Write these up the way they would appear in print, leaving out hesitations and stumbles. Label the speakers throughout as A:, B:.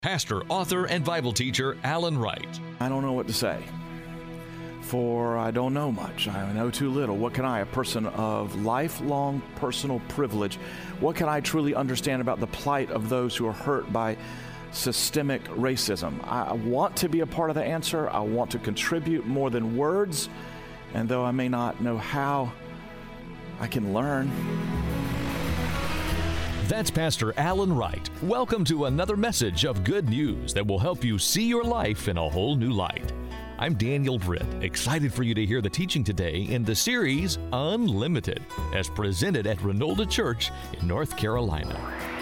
A: Pastor, author, and Bible teacher Alan Wright.
B: I don't know what to say, for I don't know much. I know too little. What can I, a person of lifelong personal privilege, what can I truly understand about the plight of those who are hurt by systemic racism? I want to be a part of the answer. I want to contribute more than words, and though I may not know how, I can learn.
A: That's Pastor Alan Wright. Welcome to another message of good news that will help you see your life in a whole new light. I'm Daniel Britt, excited for you to hear the teaching today in the series Unlimited, as presented at Renolda Church in North Carolina.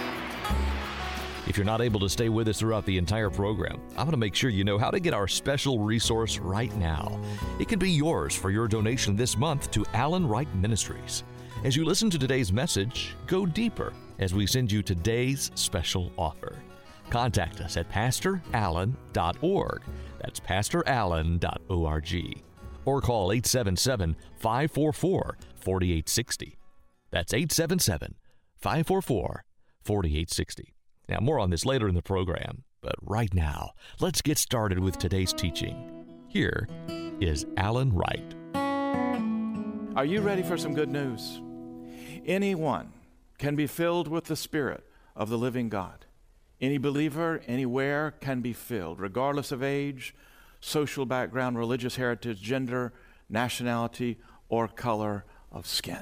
A: If you're not able to stay with us throughout the entire program, I want to make sure you know how to get our special resource right now. It can be yours for your donation this month to Alan Wright Ministries. As you listen to today's message, go deeper as we send you today's special offer. Contact us at pastorallen.org. That's pastorallen.org. Or call 877-544-4860. That's 877-544-4860. Now, more on this later in the program, but right now, let's get started with today's teaching. Here is Alan Wright.
B: Are you ready for some good news? Anyone can be filled with the Spirit of the living God. Any believer, anywhere, can be filled, regardless of age, social background, religious heritage, gender, nationality, or color of skin.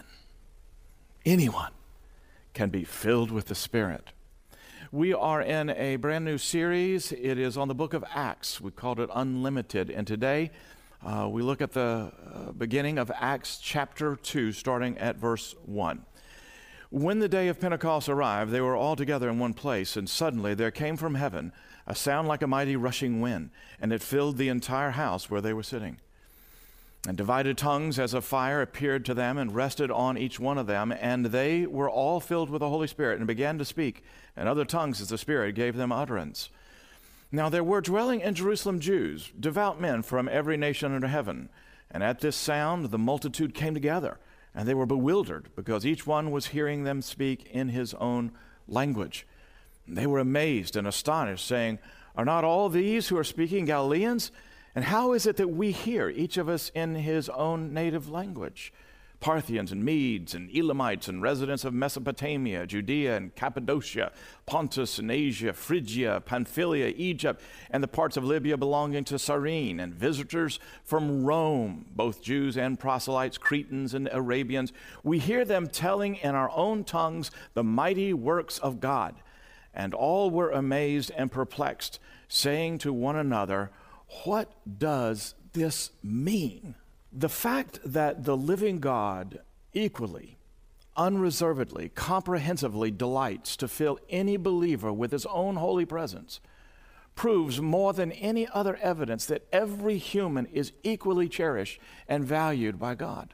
B: Anyone can be filled with the Spirit. We are in a brand new series. It is on the book of Acts. We called it Unlimited. And today, we look at the beginning of Acts chapter 2, starting at verse 1. When the day of Pentecost arrived, they were all together in one place, and suddenly there came from heaven a sound like a mighty rushing wind, and it filled the entire house where they were sitting. And divided tongues as of fire appeared to them and rested on each one of them, and they were all filled with the Holy Spirit and began to speak in other tongues as the Spirit gave them utterance. Now there were dwelling in Jerusalem Jews, devout men from every nation under heaven. And at this sound the multitude came together, and they were bewildered, because each one was hearing them speak in his own language. And they were amazed and astonished, saying, "Are not all these who are speaking Galileans? And how is it that we hear, each of us in his own native language? Parthians and Medes and Elamites and residents of Mesopotamia, Judea and Cappadocia, Pontus and Asia, Phrygia, Pamphylia, Egypt, and the parts of Libya belonging to Cyrene, and visitors from Rome, both Jews and proselytes, Cretans and Arabians. We hear them telling in our own tongues the mighty works of God." And all were amazed and perplexed, saying to one another, "What does this mean?" The fact that the living God equally, unreservedly, comprehensively delights to fill any believer with his own holy presence proves more than any other evidence that every human is equally cherished and valued by God.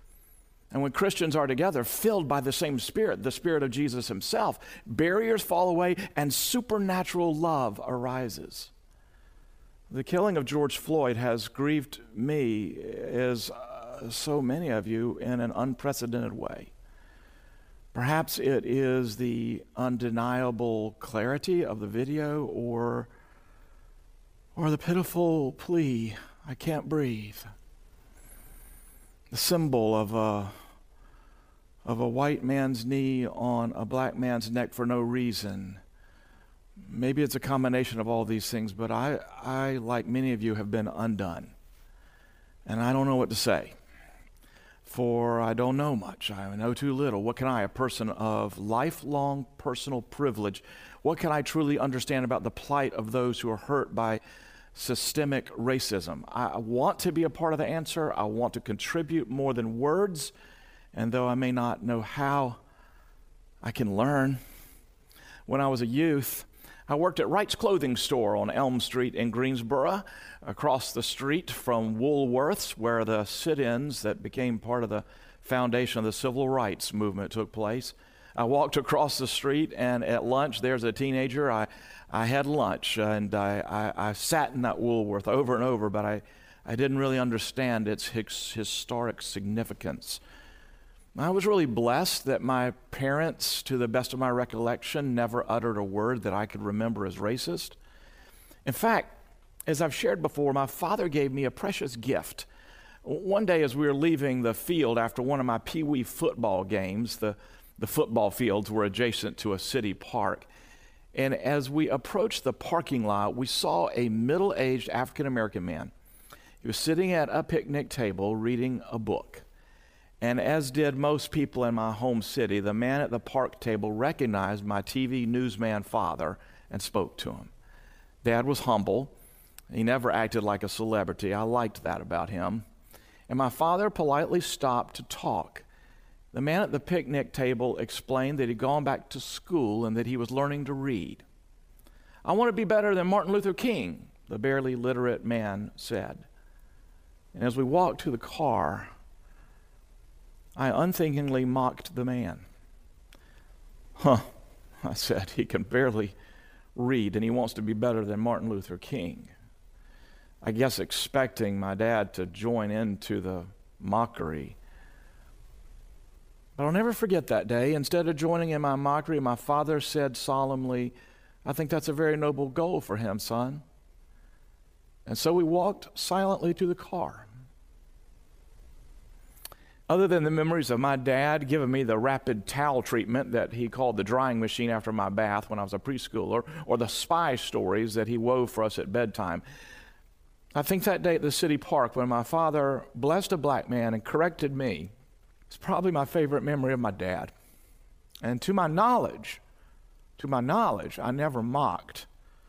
B: And when Christians are together, filled by the same Spirit, the Spirit of Jesus himself, barriers fall away and supernatural love arises. The killing of George Floyd has grieved me, as so many of you, in an unprecedented way. Perhaps it is the undeniable clarity of the video, or the pitiful plea, "I can't breathe." The symbol of a white man's knee on a black man's neck for no reason. Maybe it's a combination of all these things, but I, like many of you, have been undone. And I don't know what to say, for I don't know much. I know too little. What can I, a person of lifelong personal privilege, what can I truly understand about the plight of those who are hurt by systemic racism? I want to be a part of the answer. I want to contribute more than words, and though I may not know how, I can learn. When I was a youth, I worked at Wright's Clothing Store on Elm Street in Greensboro, across the street from Woolworth's, where the sit-ins that became part of the foundation of the civil rights movement took place. I walked across the street, and at lunch, there's a teenager. I had lunch, and I sat in that Woolworth over and over, but I didn't really understand its historic significance. I was really blessed that my parents, to the best of my recollection, never uttered a word that I could remember as racist. In fact, as I've shared before, my father gave me a precious gift. One day as we were leaving the field after one of my Pee-wee football games, the football fields were adjacent to a city park. And as we approached the parking lot, we saw a middle-aged African-American man. He was sitting at a picnic table reading a book. And as did most people in my home city, the man at the park table recognized my TV newsman father and spoke to him. Dad was humble. He never acted like a celebrity. I liked that about him. And my father politely stopped to talk. The man at the picnic table explained that he'd gone back to school and that he was learning to read. "I want to be better than Martin Luther King," the barely literate man said. And as we walked to the car, I unthinkingly mocked the man. "Huh," I said, "he can barely read and he wants to be better than Martin Luther King." I guess expecting my dad to join into the mockery. But I'll never forget that day. Instead of joining in my mockery, my father said solemnly, "I think that's a very noble goal for him, son." And so we walked silently to the car. Other than the memories of my dad giving me the rapid towel treatment that he called the drying machine after my bath when I was a preschooler, or the spy stories that he wove for us at bedtime, I think that day at the city park when my father blessed a black man and corrected me, it's probably my favorite memory of my dad. And to my knowledge, I never mocked,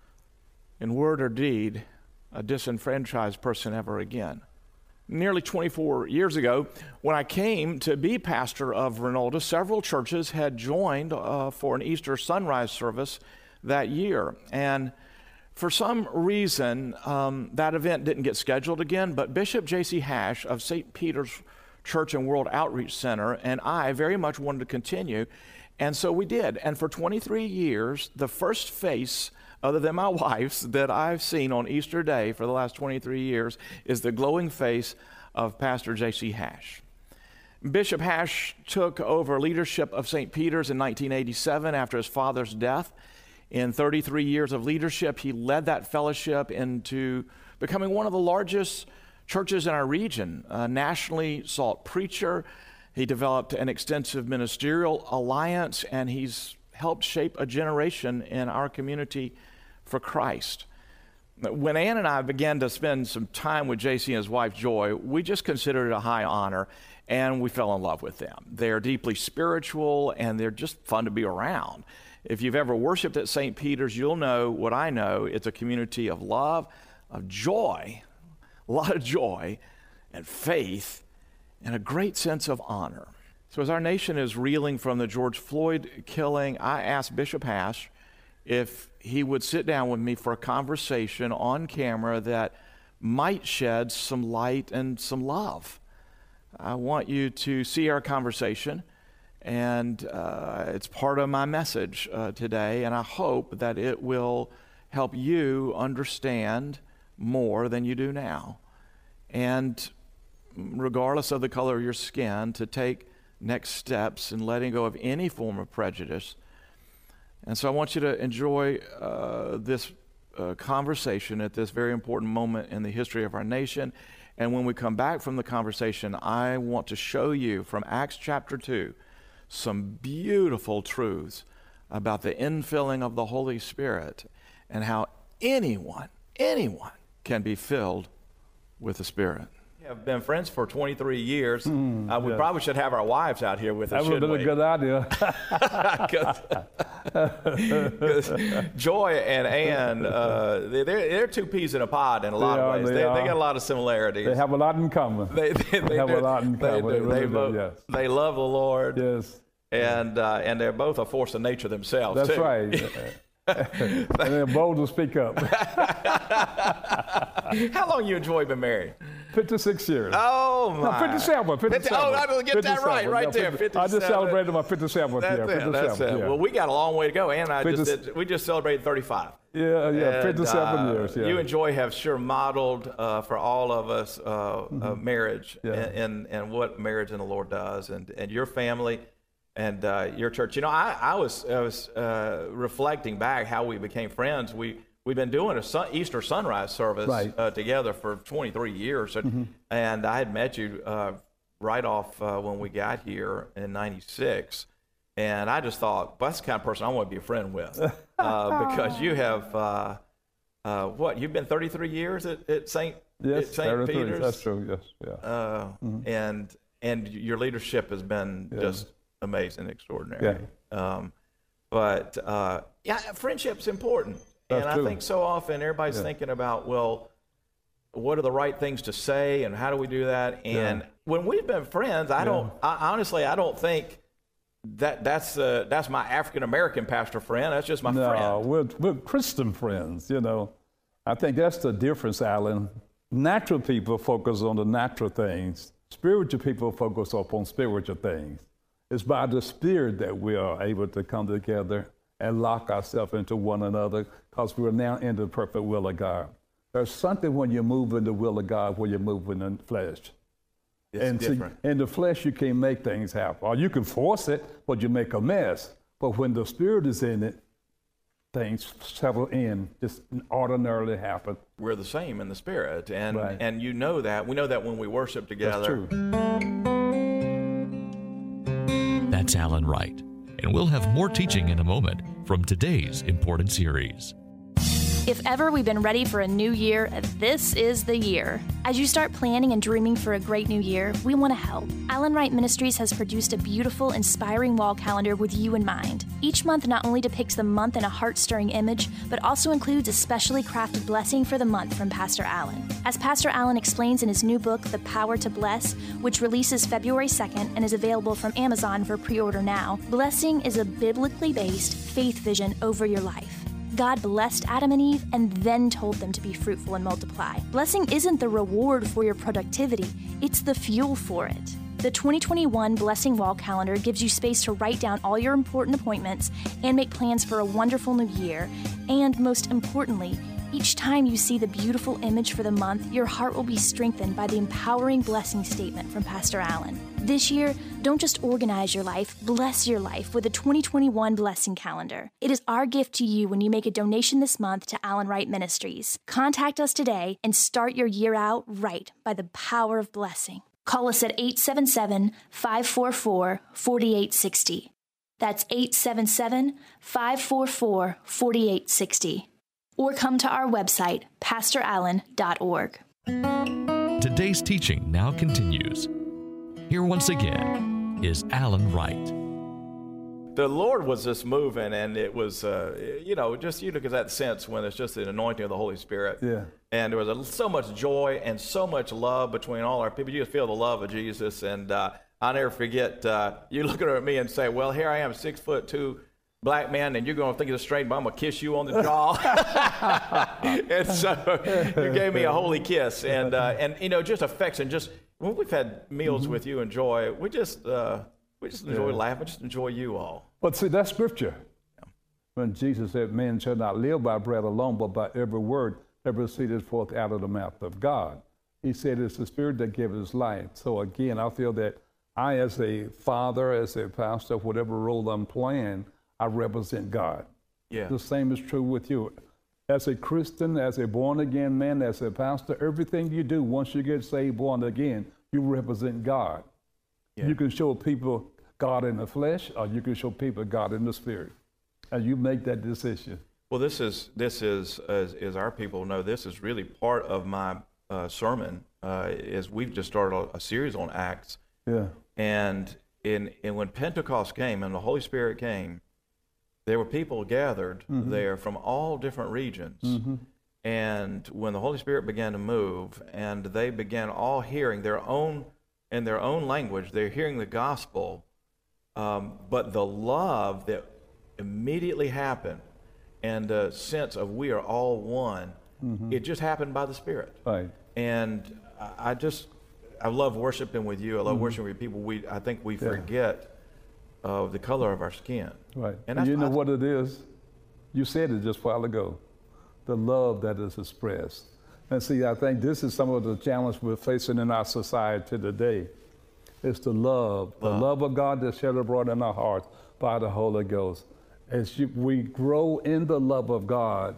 B: in word or deed, a disenfranchised person ever again. Nearly 24 years ago, when I came to be pastor of Renolda, several churches had joined for an Easter sunrise service that year. And for some reason, that event didn't get scheduled again, but Bishop J.C. Hash of St. Peter's Church and World Outreach Center and I very much wanted to continue, and so we did. And for 23 years, the first face other than my wife's that I've seen on Easter Day for the last 23 years is the glowing face of Pastor J.C. Hash. Bishop Hash took over leadership of St. Peter's in 1987 after his father's death. In 33 years of leadership, he led that fellowship into becoming one of the largest churches in our region, a nationally sought preacher. He developed an extensive ministerial alliance, and he's helped shape a generation in our community for Christ. When Ann and I began to spend some time with JC and his wife Joy, we just considered it a high honor, and we fell in love with them. They're deeply spiritual, and they're just fun to be around. If you've ever worshiped at St. Peter's, you'll know what I know. It's a community of love, of joy, a lot of joy, and faith, and a great sense of honor. So as our nation is reeling from the George Floyd killing, I asked Bishop Hash if he would sit down with me for a conversation on camera that might shed some light and some love. I want you to see our conversation, and it's part of my message today, and I hope that it will help you understand more than you do now. And regardless of the color of your skin, to take next steps in letting go of any form of prejudice. And so I want you to enjoy this conversation at this very important moment in the history of our nation. And when we come back from the conversation, I want to show you from Acts chapter 2 some beautiful truths about the infilling of the Holy Spirit and how anyone can be filled with the Spirit. We have been friends for 23 years. We probably should have our wives out here with us,
C: shouldn't we? That would have been a good idea.
B: Because Joy and Ann, they're two peas in a pod in a lot of ways. They got a lot of similarities.
C: They have a lot in common.
B: They have
C: a lot in common.
B: They love the Lord.
C: Yes.
B: And they're both a force of nature themselves.
C: That's
B: too.
C: right. And they're bold to speak up.
B: How long you and Joy been married?
C: 56 years.
B: Oh, my.
C: No, 57.
B: Oh, I didn't get that right there. 57.
C: I just celebrated my 57th year.
B: That's it. Yeah. Well, we got a long way to go. Ann and I we just celebrated 35.
C: Yeah, 57 years. Yeah.
B: You and Joy have sure modeled for all of us marriage and what marriage in the Lord does, and your family and your church. You know, I was reflecting back how we became friends. We we've been doing a Easter sunrise service
C: Right.
B: Together for 23 years, and I had met you right off when we got here in '96, and I just thought, well, that's the kind of person I want to be a friend with, because you have you've been 33 years at St.
C: Yes,
B: St. Peter's.
C: That's true. Yes, yeah.
B: And your leadership has been just amazing, extraordinary.
C: Yeah.
B: But friendship's important.
C: That's
B: and
C: true.
B: I think so often everybody's thinking about, well, what are the right things to say and how do we do that? And when we've been friends, I honestly don't think that's my African American pastor friend. That's just my friend.
C: No, we're Christian friends, you know. I think that's the difference, Alan. Natural people focus on the natural things. Spiritual people focus upon spiritual things. It's by the Spirit that we are able to come together and lock ourselves into one another, because we're now in the perfect will of God. There's something when you move in the will of God where you move in the flesh.
B: It's different.
C: In the flesh, you can't make things happen. Or you can force it, but you make a mess. But when the Spirit is in it, things settle in, just ordinarily happen.
B: We're the same in the Spirit, and
C: Right.
B: and you know that. We know that when we worship together.
C: That's true.
A: That's Alan Wright. And we'll have more teaching in a moment from today's important series.
D: If ever we've been ready for a new year, this is the year. As you start planning and dreaming for a great new year, we want to help. Alan Wright Ministries has produced a beautiful, inspiring wall calendar with you in mind. Each month not only depicts the month in a heart-stirring image, but also includes a specially crafted blessing for the month from Pastor Alan. As Pastor Alan explains in his new book, The Power to Bless, which releases February 2nd and is available from Amazon for pre-order now, blessing is a biblically based faith vision over your life. God blessed Adam and Eve and then told them to be fruitful and multiply. Blessing isn't the reward for your productivity, it's the fuel for it. The 2021 Blessing Wall Calendar gives you space to write down all your important appointments and make plans for a wonderful new year. And most importantly, each time you see the beautiful image for the month, your heart will be strengthened by the empowering blessing statement from Pastor Alan. This year, don't just organize your life, bless your life with the 2021 Blessing Calendar. It is our gift to you when you make a donation this month to Alan Wright Ministries. Contact us today and start your year out right by the power of blessing. Call us at 877-544-4860. That's 877-544-4860. Or come to our website, pastorallen.org.
A: Today's teaching now continues. Here once again is Alan Wright.
B: The Lord was just moving, and it was, because that sense when it's just the anointing of the Holy Spirit.
C: Yeah.
B: And there was so much joy and so much love between all our people. You just feel the love of Jesus. And I'll never forget, you looking at me and say, well, here I am, 6'2" black man, and you're going to think it's strange, but I'm going to kiss you on the jaw. And so you gave me a holy kiss. And just affection. Just when we've had meals with you and Joy, we just enjoy laughing, just enjoy you all.
C: But see, that's scripture. When Jesus said, man shall not live by bread alone, but by every word that proceeded forth out of the mouth of God. He said it's the Spirit that gives us life. So again, I feel that I, as a father, as a pastor, whatever role I'm playing, I represent God.
B: Yeah.
C: The same is true with you. As a Christian, as a born-again man, as a pastor, everything you do, once you get saved, born again, you represent God. Yeah. You can show people God in the flesh, or you can show people God in the spirit. And you make that decision.
B: Well, this is as our people know, this is really part of my sermon, is we've just started a series on Acts.
C: Yeah.
B: And when Pentecost came and the Holy Spirit came, there were people gathered there from all different regions. And when the Holy Spirit began to move, and they began all hearing in their own language, they're hearing the gospel, but the love that immediately happened and the sense of we are all one, it just happened by the Spirit.
C: Right.
B: And I love worshiping with you. I love worshiping with people. I think we forget of the color of our skin.
C: Right. And you know what it is? You said it just a while ago. The love that is expressed. And see, I think this is some of the challenge we're facing in our society today. It's the love of God that's shed abroad in our hearts by the Holy Ghost. As we grow in the love of God,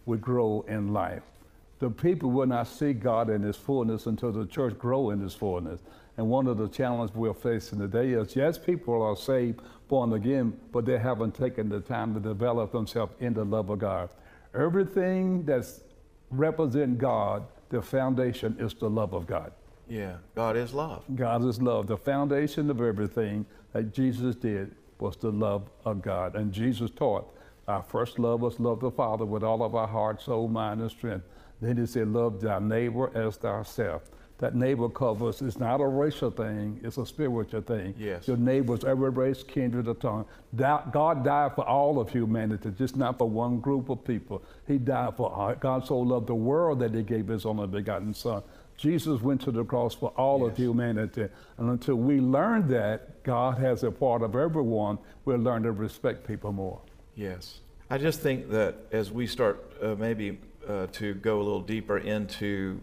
C: would grow in life. The people will not see God in his fullness until the church grow in his fullness. And one of the challenges we're facing today is, yes, people are saved, born again, but they haven't taken the time to develop themselves in the love of God. Everything that's represent God, the foundation is the love of God.
B: Yeah, God is love.
C: God is love. The foundation of everything that Jesus did was the love of God. And Jesus taught, our first love was love the Father with all of our heart, soul, mind, and strength. Then he said, love thy neighbor as thyself. That neighbor covers, it's not a racial thing, it's a spiritual thing.
B: Yes.
C: Your neighbors, every race, kindred, or tongue. God died for all of humanity, just not for one group of people. He died for, God so loved the world that he gave his only begotten Son. Jesus went to the cross for all of humanity. And until we learn that God has a part of everyone, we'll learn to respect people more.
B: Yes. I just think that as we start maybe to go a little deeper into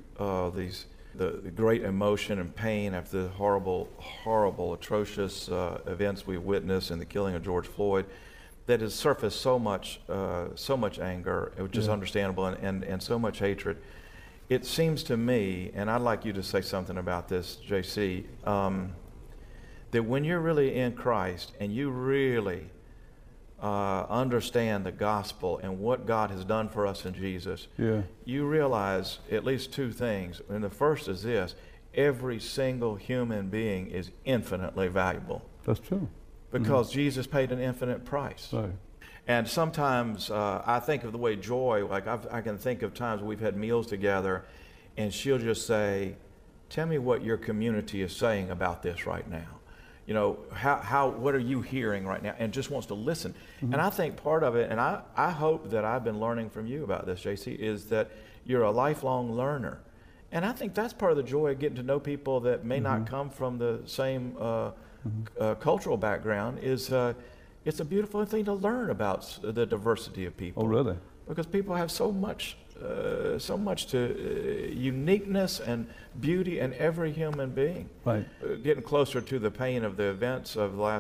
B: the great emotion and pain after the horrible, atrocious events we've witnessed in the killing of George Floyd, that has surfaced so much anger, which is understandable, and so much hatred. It seems to me, and I'd like you to say something about this, JC, that when you're really in Christ and you really understand the gospel and what God has done for us in Jesus, you realize at least two things. And the first is this: every single human being is infinitely valuable.
C: That's true.
B: Because Jesus paid an infinite price.
C: Right.
B: And sometimes I think of the way Joy, like I can think of times we've had meals together and she'll just say, tell me what your community is saying about this right now. You know, what are you hearing right now? And just wants to listen. And I think part of it, and I hope that I've been learning from you about this, JC, is that you're a lifelong learner. And I think that's part of the joy of getting to know people that may not come from the same cultural background is it's a beautiful thing to learn about the diversity of people.
C: Oh, really?
B: Because people have so much to uniqueness and beauty in every human being.
C: Right.
B: Getting closer to the pain of the events of the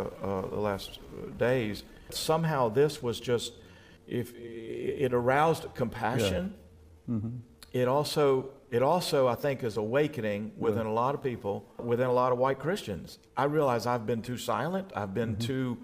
B: last days, somehow this was just, if it aroused compassion. It also I think is awakening within a lot of people, within a lot of white Christians. I realize I've been too silent. I've been too.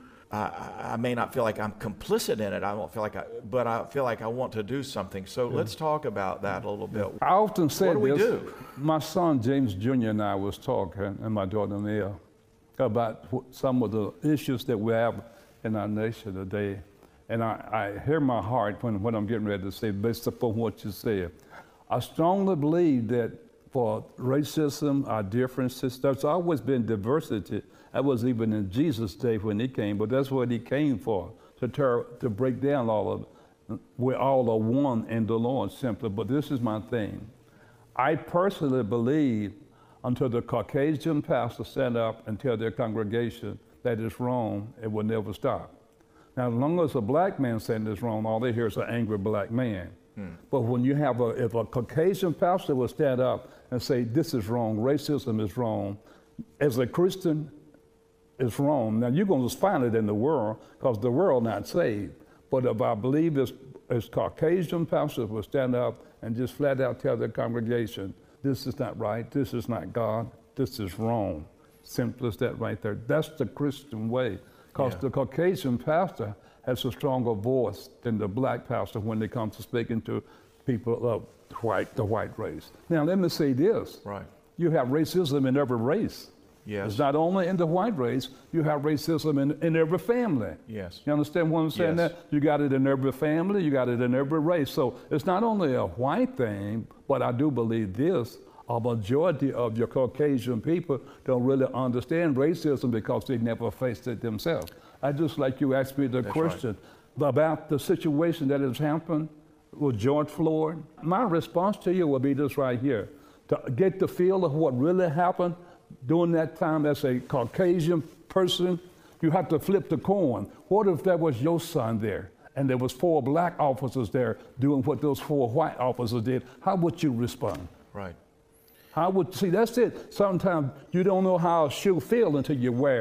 B: I may not feel like I'm complicit in it. I don't feel like but I feel like I want to do something. So let's talk about that a little bit.
C: I often say
B: what do we
C: this.
B: do?
C: My son James Jr. and I was talking, and my daughter Mia, about some of the issues that we have in our nation today. And I hear my heart when I'm getting ready to say, based upon what you said. I strongly believe that for racism, our differences, there's always been diversity. That was even in Jesus' day when he came, but that's what he came for, to break down all of it. We're all are one in the Lord, simply. But this is my thing. I personally believe until the Caucasian pastor stand up and tell their congregation that it's wrong, it will never stop. Now, as long as a black man saying it's wrong, all they hear is an angry black man. But when you have if a Caucasian pastor will stand up and say, this is wrong, racism is wrong, as a Christian, it's wrong. Now, you're going to find it in the world because the world not saved. But if I believe as Caucasian pastors will stand up and just flat out tell their congregation, this is not right, this is not God, this is wrong. Simple as that right there. That's the Christian way. Because the Caucasian pastor has a stronger voice than the black pastor when it comes to speaking to people of the white race. Now, let me say this.
B: Right.
C: You have racism in every race.
B: Yes.
C: It's not only in the white race, you have racism in every family.
B: Yes.
C: You understand what I'm saying?
B: Yes.
C: That you got it in every family, you got it in every race. So it's not only a white thing, but I do believe this. A majority of your Caucasian people don't really understand racism because they never faced it themselves. I just like you asked me the question about the situation that has happened with George Floyd. My response to you will be this right here. To get the feel of what really happened during that time as a Caucasian person, you have to flip the coin. What if that was your son there and there was 4 black officers there doing what those 4 white officers did? How would you respond?
B: Right.
C: See, that's it. Sometimes you don't know how a shoe feels until you wear it.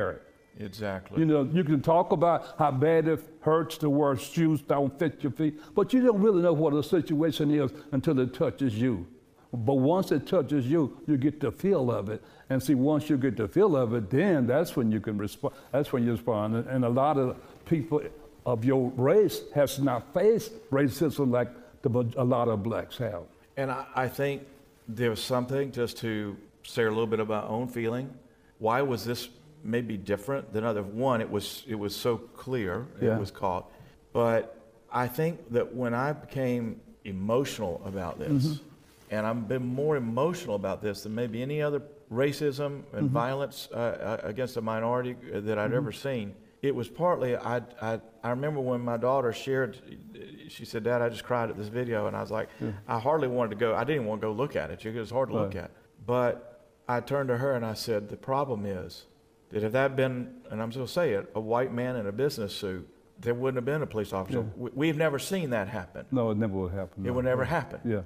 B: Exactly.
C: You know, you can talk about how bad it hurts to wear shoes don't fit your feet, but you don't really know what the situation is until it touches you. But once it touches you, you get the feel of it. And see, once you get the feel of it, then that's when you can respond. That's when you respond. And a lot of people of your race has not faced racism like a lot of blacks have.
B: And I think there's something, just to say a little bit about my own feeling, why was this maybe different than other? One, it was so clear,
C: Yeah.
B: it was caught. But I think that when I became emotional about this, and I've been more emotional about this than maybe any other racism and violence against a minority that I'd ever seen, it was partly, I remember when my daughter shared, she said, "Dad, I just cried at this video," and I was like, I hardly wanted to go, I didn't even want to go look at it, it was hard to look at. But I turned to her and I said, the problem is that if that had been, and I'm going to say it, a white man in a business suit, there wouldn't have been a police officer. We've never seen that happen.
C: No, it never would happen.
B: It would never happen.
C: Yeah.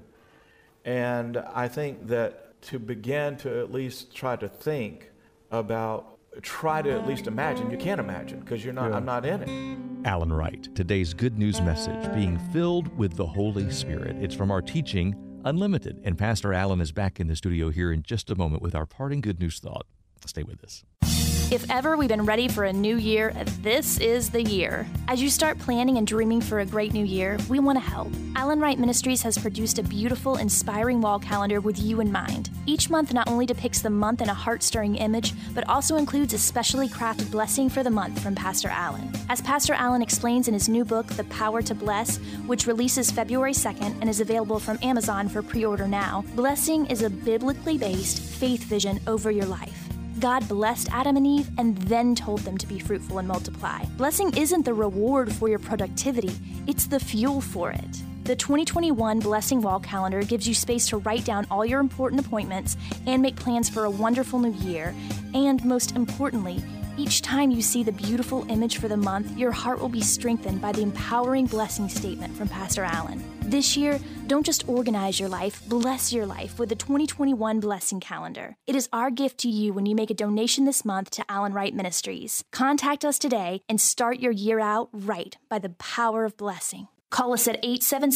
B: And I think that to begin to at least try to think about, try to at least imagine, you can't imagine because you're not, I'm not in it.
A: Alan Wright, today's good news message, being filled with the Holy Spirit. It's from our teaching, Unlimited. And Pastor Alan is back in the studio here in just a moment with our parting good news thought. Stay with us.
D: If ever we've been ready for a new year, this is the year. As you start planning and dreaming for a great new year, we want to help. Alan Wright Ministries has produced a beautiful, inspiring wall calendar with you in mind. Each month not only depicts the month in a heart-stirring image, but also includes a specially crafted blessing for the month from Pastor Alan. As Pastor Alan explains in his new book, The Power to Bless, which releases February 2nd and is available from Amazon for pre-order now, blessing is a biblically based faith vision over your life. God blessed Adam and Eve and then told them to be fruitful and multiply. Blessing isn't the reward for your productivity, it's the fuel for it. The 2021 Blessing Wall Calendar gives you space to write down all your important appointments and make plans for a wonderful new year. And most importantly, each time you see the beautiful image for the month, your heart will be strengthened by the empowering blessing statement from Pastor Alan. This year, don't just organize your life, bless your life with the 2021 Blessing Calendar. It is our gift to you when you make a donation this month to Alan Wright Ministries. Contact us today and start your year out right by the power of blessing. Call us at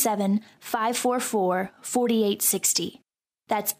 D: 877-544-4860. That's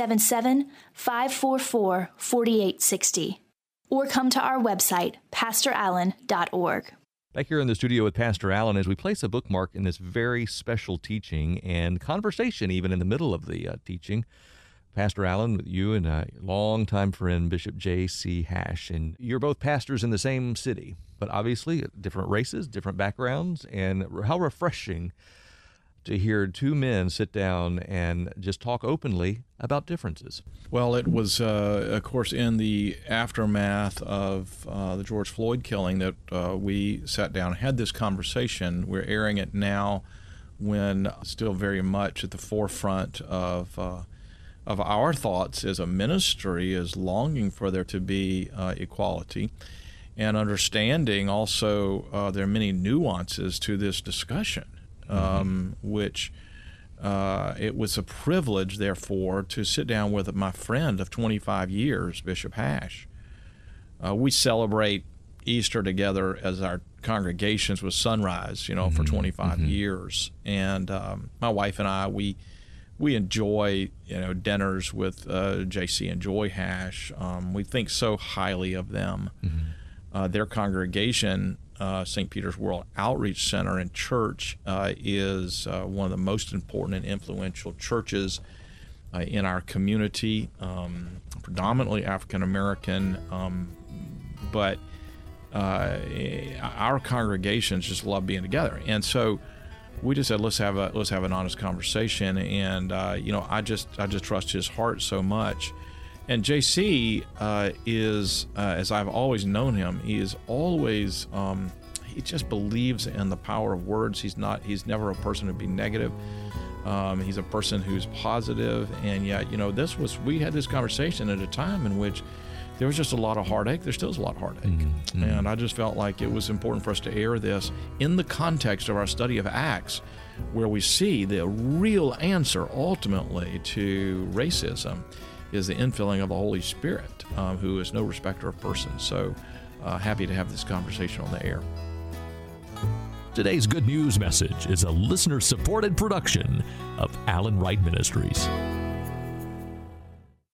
D: 877-544-4860. Or come to our website, pastorallen.org.
A: Back here in the studio with Pastor Alan as we place a bookmark in this very special teaching and conversation even in the middle of the teaching. Pastor Alan, you and a longtime friend, Bishop J.C. Hash, and you're both pastors in the same city, but obviously different races, different backgrounds, and how refreshing to hear two men sit down and just talk openly about differences.
E: Well, it was, of course, in the aftermath of the George Floyd killing that we sat down and had this conversation. We're airing it now when still very much at the forefront of our thoughts as a ministry is longing for there to be equality and understanding also there are many nuances to this discussion. Which it was a privilege, therefore, to sit down with my friend of 25 years, Bishop Hash. We celebrate Easter together as our congregations with Sunrise, for 25 years. And my wife and I, we enjoy, dinners with J.C. and Joy Hash. We think so highly of them. Their congregation, St. Peter's World Outreach Center and Church, is one of the most important and influential churches in our community, predominantly African American, but our congregations just love being together. And so we just said, let's have an honest conversation. And I just trust his heart so much. And JC is, as I've always known him, he is always, he just believes in the power of words. He's never a person to be negative. He's a person who's positive. And yet, we had this conversation at a time in which there was just a lot of heartache. There still is a lot of heartache. And I just felt like it was important for us to air this in the context of our study of Acts, where we see the real answer ultimately to racism is the infilling of the Holy Spirit, who is no respecter of persons. So happy to have this conversation on the air.
A: Today's Good News message is a listener-supported production of Alan Wright Ministries.